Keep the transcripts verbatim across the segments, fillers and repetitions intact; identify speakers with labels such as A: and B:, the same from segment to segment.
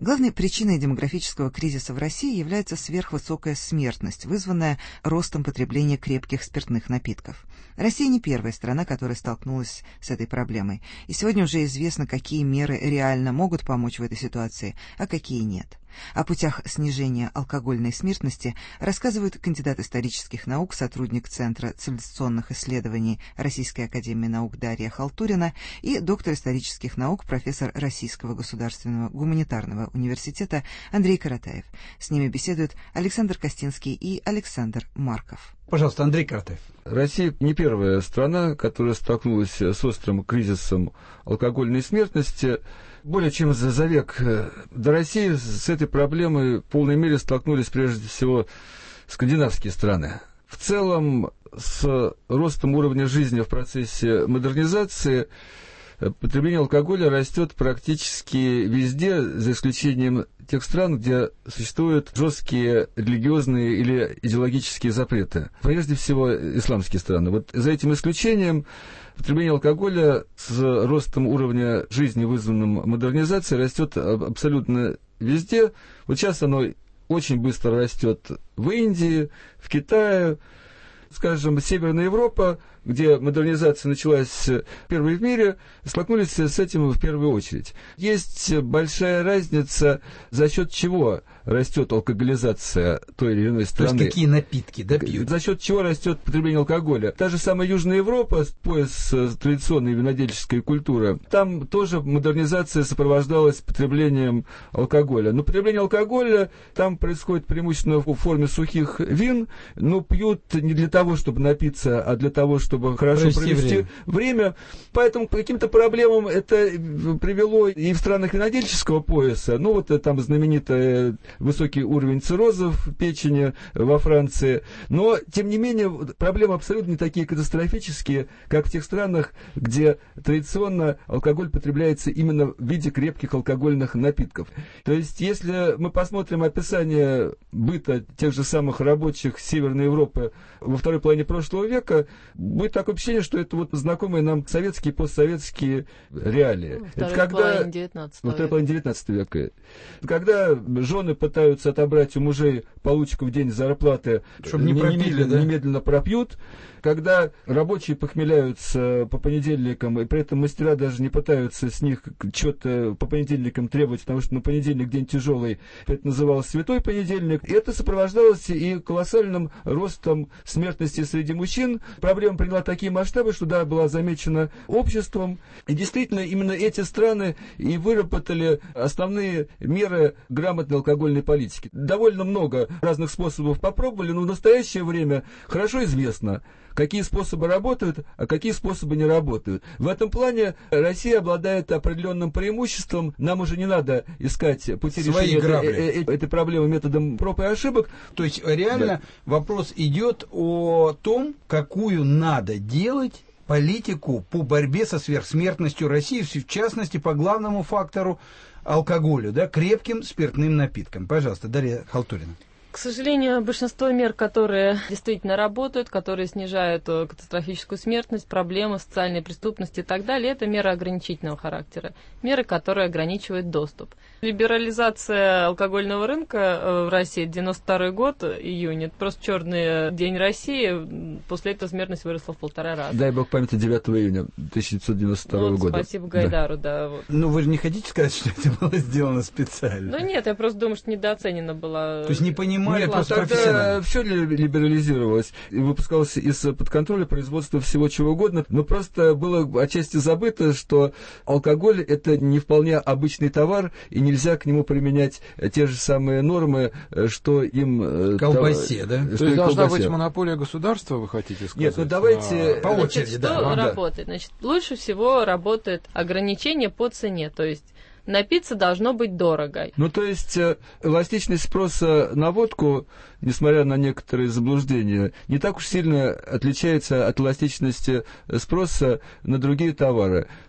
A: Главной причиной демографического кризиса в России является сверхвысокая смертность, вызванная ростом потребления крепких спиртных напитков. Россия не первая страна, которая столкнулась с этой проблемой, и сегодня уже известно, какие меры реально могут помочь в этой ситуации, а какие нет. О путях снижения алкогольной смертности рассказывают кандидат исторических наук, сотрудник Центра цивилизационных исследований Российской академии наук Дарья Халтурина и доктор исторических наук, профессор Российского государственного гуманитарного университета Андрей Каратаев. С ними беседуют Александр Костинский и Александр Марков.
B: Пожалуйста, Андрей Каратаев.
C: Россия не первая страна, которая столкнулась с острым кризисом алкогольной смертности. Более чем за, за век до России с этой проблемой в полной мере столкнулись прежде всего скандинавские страны. В целом, с ростом уровня жизни в процессе модернизации потребление алкоголя растет практически везде, за исключением тех стран, где существуют жесткие религиозные или идеологические запреты. Прежде всего, исламские страны. Вот за этим исключением потребление алкоголя с ростом уровня жизни, вызванным модернизацией, растет абсолютно везде. Вот сейчас оно очень быстро растет в Индии, в Китае. Скажем, Северная Европа, где модернизация началась первой в мире, столкнулись с этим в первую очередь. Есть большая разница, за счет чего растет алкоголизация той или иной страны.
B: То есть какие напитки, да, пьют?
C: За счет чего растет потребление алкоголя. Та же самая Южная Европа, пояс традиционной винодельческой культуры, там тоже модернизация сопровождалась потреблением алкоголя. Но потребление алкоголя там происходит преимущественно в форме сухих вин, но пьют не для того, чтобы напиться, а для того, чтобы чтобы хорошо провести, провести время. время. Поэтому по каким-то проблемам это привело и в странах винодельческого пояса. Ну, вот там знаменитый высокий уровень циррозов печени во Франции. Но, тем не менее, проблемы абсолютно не такие катастрофические, как в тех странах, где традиционно алкоголь потребляется именно в виде крепких алкогольных напитков. То есть, если мы посмотрим описание быта тех же самых рабочих Северной Европы во второй половине прошлого века, будет такое впечатление, что это вот знакомые нам советские и постсоветские реалии.
D: Второй
C: это когда
D: половине девятнадцатого
C: второй половине девятнадцатого века. Когда жены пытаются отобрать у мужей получку в день зарплаты,
B: чтобы не пропили,
C: немедленно,
B: да?
C: немедленно пропьют. Когда рабочие похмеляются по понедельникам, и при этом мастера даже не пытаются с них что-то по понедельникам требовать, потому что на понедельник день тяжелый, это называлось святой понедельник. И это сопровождалось и колоссальным ростом смертности среди мужчин. Проблема приняла такие масштабы, что, да, была замечена обществом. И действительно, именно эти страны и выработали основные меры грамотной алкогольной политики. Довольно много разных способов попробовали, но в настоящее время хорошо известно, какие способы работают, а какие способы не работают. В этом плане Россия обладает определенным преимуществом. Нам уже не надо искать пути
B: Свои
C: решения
B: грабли.
C: этой, этой проблемы методом проб и ошибок.
B: То есть реально да. Вопрос идет о том, какую надо делать политику по борьбе со сверхсмертностью России, в частности, по главному фактору алкоголю, да, крепким спиртным напиткам. Пожалуйста, Дарья Халтурина.
D: К сожалению, большинство мер, которые действительно работают, которые снижают катастрофическую смертность, проблемы, социальной преступности и так далее, это меры ограничительного характера, меры, которые ограничивают доступ. Либерализация алкогольного рынка в России, девяносто второй год, июнь, это просто черный день России, после этого смертность выросла в полтора раза.
C: Дай бог памяти девятого июня тысяча девятьсот девяносто второго
D: вот,
C: года.
D: Спасибо Гайдару, да. да вот.
B: Ну, вы же не хотите сказать, что это было сделано специально?
D: Ну нет, я просто думаю, что недооценена была.
B: То есть не понимаю.
C: Нет, просто тогда все либерализировалось и выпускалось из-под контроля производства всего чего угодно, но просто было отчасти забыто, что алкоголь – это не вполне обычный товар, и нельзя к нему применять те же самые нормы, что им…
B: Колбасе, да?
E: То есть должна быть монополия государства, вы хотите сказать?
C: Нет, ну давайте…
B: По очереди,
D: Значит,
B: да.
D: что
B: А,
D: работает? Значит, лучше всего работает ограничение по цене, то есть напиться должно быть дорого.
C: Ну, то есть, эластичность спроса на водку, несмотря на некоторые заблуждения, не так уж сильно отличается от эластичности спроса на другие товары.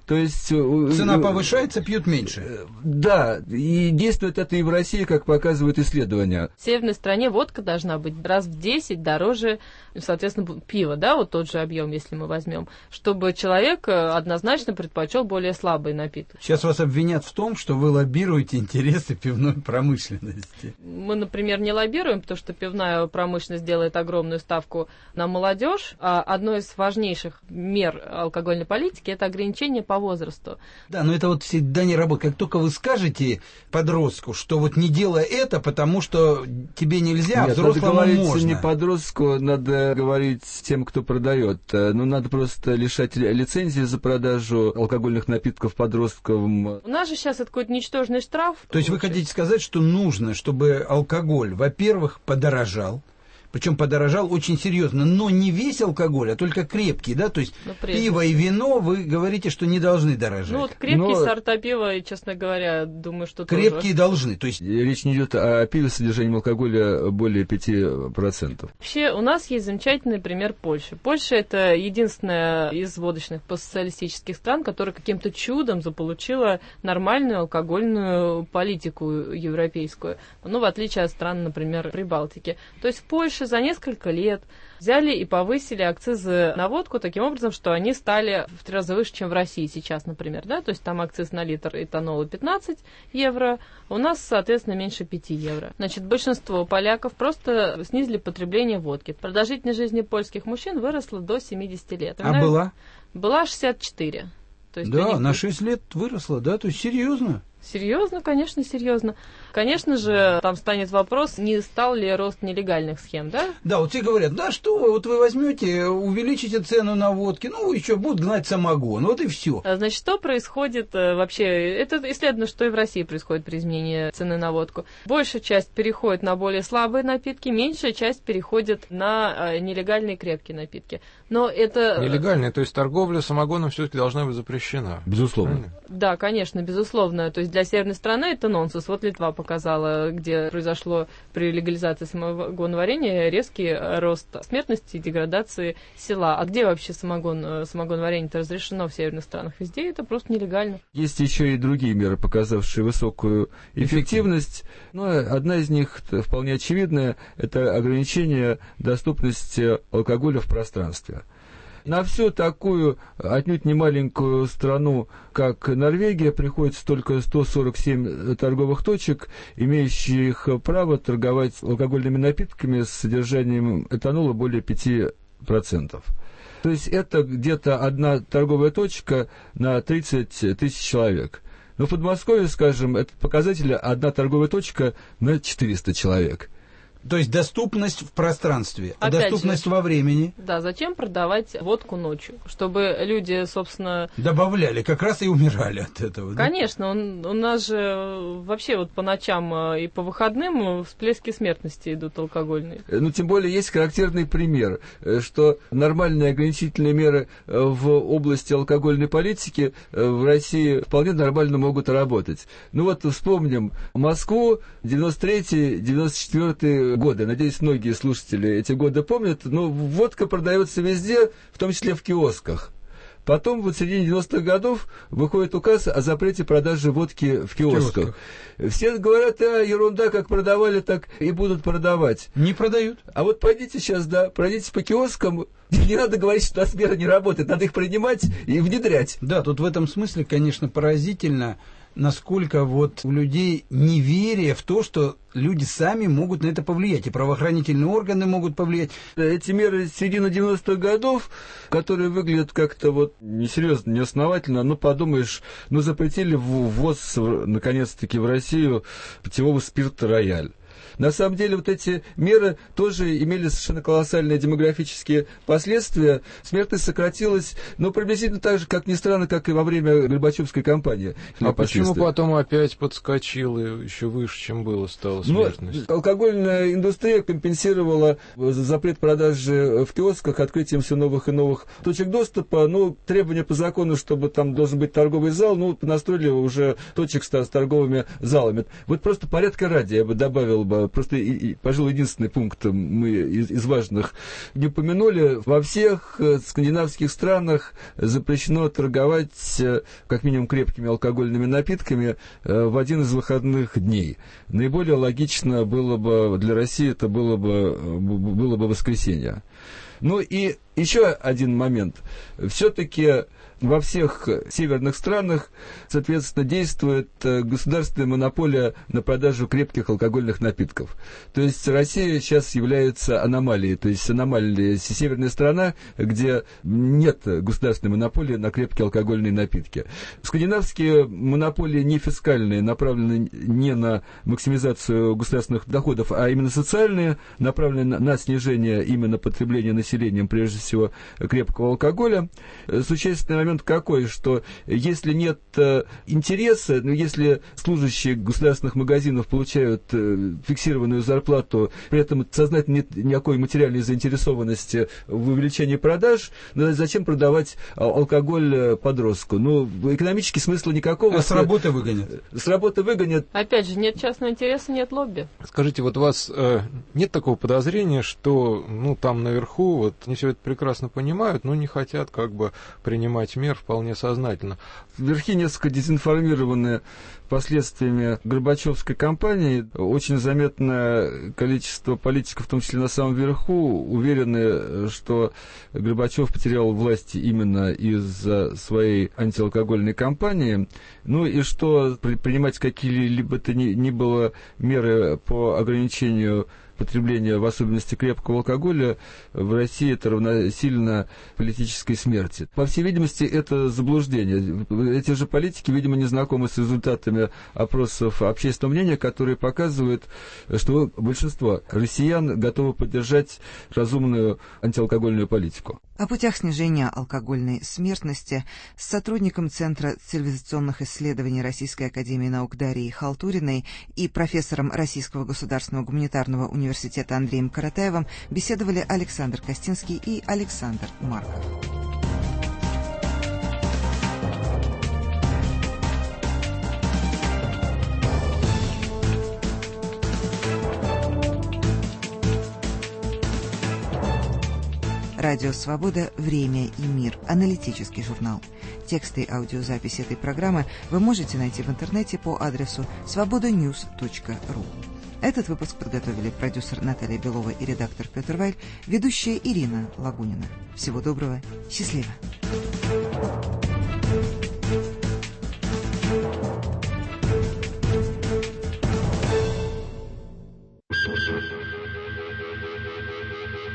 C: То есть...
B: Цена повышается, пьют меньше.
C: Да, и действует это и в России, как показывают исследования.
D: В северной стране водка должна быть раз в десять дороже, соответственно, пива, да, вот тот же объем, если мы возьмем, чтобы человек однозначно предпочел более слабый напиток.
B: Сейчас вас обвинят в том, что вы лоббируете интересы пивной промышленности.
D: Мы, например, не лоббируем, потому что пивная промышленность делает огромную ставку на молодежь, а одной из важнейших мер алкогольной политики – это ограничение по возрасту.
B: Да, но это вот всегда не работает. Как только вы скажете подростку, что вот не делай это, потому что тебе нельзя, а взрослому
C: можно.
B: можно.
C: Не подростку, надо говорить тем, кто продает. Ну, надо просто лишать лицензии за продажу алкогольных напитков подросткам.
D: У нас же сейчас это какой-то ничтожный штраф.
B: То есть вы хотите сказать, что нужно, чтобы алкоголь, во-первых, подорожал, причем подорожал очень серьезно, но не весь алкоголь, а только крепкий, да, то есть ну, пиво и вино, вы говорите, что не должны дорожать.
D: Ну вот крепкие
C: но...
D: сорта пива, честно говоря, думаю, что
B: крепкие
D: тоже.
B: должны, то есть
C: речь не идет о пиве с содержанием алкоголя более пяти процентов.
D: Вообще у нас есть замечательный пример Польши. Польша это единственная из водочных постсоциалистических стран, которая каким-то чудом заполучила нормальную алкогольную политику европейскую, ну в отличие от стран, например, Прибалтики. То есть в Польше за несколько лет взяли и повысили акцизы на водку таким образом, что они стали в три раза выше, чем в России сейчас, например, да, то есть там акциз на литр этанола пятнадцать евро, у нас, соответственно, меньше пяти евро. Значит, большинство поляков просто снизили потребление водки. Продолжительность жизни польских мужчин выросла до семидесяти лет.
B: А была?
D: Была шестьдесят четыре. То есть
B: да, на шесть лет выросла, да, то есть серьезно.
D: Серьезно, конечно, серьезно. Конечно же, там станет вопрос, не стал ли рост нелегальных схем, да? Да,
B: вот все говорят, да что вы, вот вы возьмете, увеличите цену на водки, ну, еще будут гнать самогон, вот и все.
D: Значит, что происходит вообще? Это исследовано, что и в России происходит при изменении цены на водку. Большая часть переходит на более слабые напитки, меньшая часть переходит на нелегальные крепкие напитки. Но это...
E: Нелегальные, то есть торговля самогоном все-таки должна быть запрещена.
C: Безусловно.
E: Правильно?
D: Да, конечно, безусловно. То есть для северной страны это нонсенс. Вот Литва показала, где произошло при легализации самогоноварения резкий рост смертности и деградации села. А где вообще самогон, самогоноварение-то разрешено в северных странах? Везде это просто нелегально.
C: Есть еще и другие меры, показавшие высокую эффективность. Но одна из них вполне очевидная – это ограничение доступности алкоголя в пространстве. На всю такую отнюдь не маленькую страну, как Норвегия, приходится только сто сорок семь торговых точек, имеющих право торговать алкогольными напитками с содержанием этанола более пяти процентов. То есть это где-то одна торговая точка на тридцать тысяч человек. Но в Подмосковье, скажем, этот показатель одна торговая точка на четыреста человек.
B: То есть доступность в пространстве, а
D: Опять
B: доступность
D: же,
B: во времени.
D: Да, зачем продавать водку ночью? Чтобы люди, собственно...
B: Добавляли, как раз и умирали от этого.
D: Конечно, он, у нас же вообще вот по ночам и по выходным всплески смертности идут алкогольные.
C: Ну, тем более есть характерный пример, что нормальные ограничительные меры в области алкогольной политики в России вполне нормально могут работать. Ну вот вспомним Москву, девяносто третий девяносто четвёртый годы. Надеюсь, многие слушатели эти годы помнят. Но водка продается везде, в том числе в киосках. Потом вот в середине девяностых годов выходит указ о запрете продажи водки в киосках. Все говорят, а, ерунда, как продавали, так и будут продавать.
B: Не продают.
C: А вот пойдите сейчас, да, пройдите по киоскам, не надо говорить, что атмосфера не работает, надо их принимать и внедрять.
B: Да, тут в этом смысле, конечно, поразительно, насколько вот у людей неверие в то, что люди сами могут на это повлиять, и правоохранительные органы могут повлиять.
C: Эти меры середины девяностых годов, которые выглядят как-то вот несерьезно, неосновательно, ну, подумаешь, ну, запретили ввоз, наконец-таки, в Россию питьевого спирта «Рояль». На самом деле вот эти меры тоже имели совершенно колоссальные демографические последствия. Смертность сократилась, но приблизительно так же, как ни странно, как и во время Горбачевской кампании.
E: А почему потом опять подскочило еще выше, чем было, стала смертность?
C: Ну, алкогольная индустрия компенсировала запрет продажи в киосках открытием все новых и новых точек доступа. Ну, требования по закону, чтобы там должен быть торговый зал, ну, настроили уже точек с торговыми залами. Вот просто порядка ради я бы добавил бы бы, просто, и, и, пожалуй, единственный пункт мы из, из важных не упомянули. Во всех скандинавских странах запрещено торговать как минимум крепкими алкогольными напитками в один из выходных дней. Наиболее логично было бы для России, это было бы, было бы воскресенье. Ну и еще один момент. Все-таки во всех северных странах, соответственно, действует государственная монополия на продажу крепких алкогольных напитков. То есть Россия сейчас является аномалией, то есть аномальная северная страна, где нет государственной монополии на крепкие алкогольные напитки. Скандинавские монополии не фискальные, направлены не на максимизацию государственных доходов, а именно социальные, направлены на снижение именно потребления населением, прежде всего, крепкого алкоголя. Существенный момент какой, что если нет э, интереса, ну, если служащие государственных магазинов получают э, фиксированную зарплату, при этом сознательно нет никакой материальной заинтересованности в увеличении продаж, ну, зачем продавать а, алкоголь э, подростку? Ну, экономический смысла никакого.
B: А с работы выгонят.
C: С работы выгонят.
D: Опять же, нет частного интереса, нет лобби.
E: Скажите, вот у вас э, нет такого подозрения, что, ну, там наверху, вот, они все это прекрасно понимают, но не хотят, как бы, принимать мер вполне сознательно.
C: Верхи несколько дезинформированы последствиями Горбачевской кампании. Очень заметное количество политиков, в том числе на самом верху, уверены, что Горбачев потерял власть именно из-за своей антиалкогольной кампании. Ну и что принимать какие-либо то ни, ни было меры по ограничению потребление, в особенности крепкого алкоголя, в России это равносильно политической смерти. По всей видимости, это заблуждение. Эти же политики, видимо, не знакомы с результатами опросов общественного мнения, которые показывают, что большинство россиян готовы поддержать разумную антиалкогольную политику.
A: О путях снижения алкогольной смертности с сотрудником Центра цивилизационных исследований Российской академии наук Дарьей Халтуриной и профессором Российского государственного гуманитарного университета Андреем Каратаевым беседовали Александр Костинский и Александр Марков. Радио «Свобода. Время и мир». Аналитический журнал. Тексты и аудиозапись этой программы вы можете найти в интернете по адресу свобода ньюс точка ру. Этот выпуск подготовили продюсер Наталья Белова и редактор Петр Вайль, ведущая Ирина Лагунина. Всего доброго. Счастливо.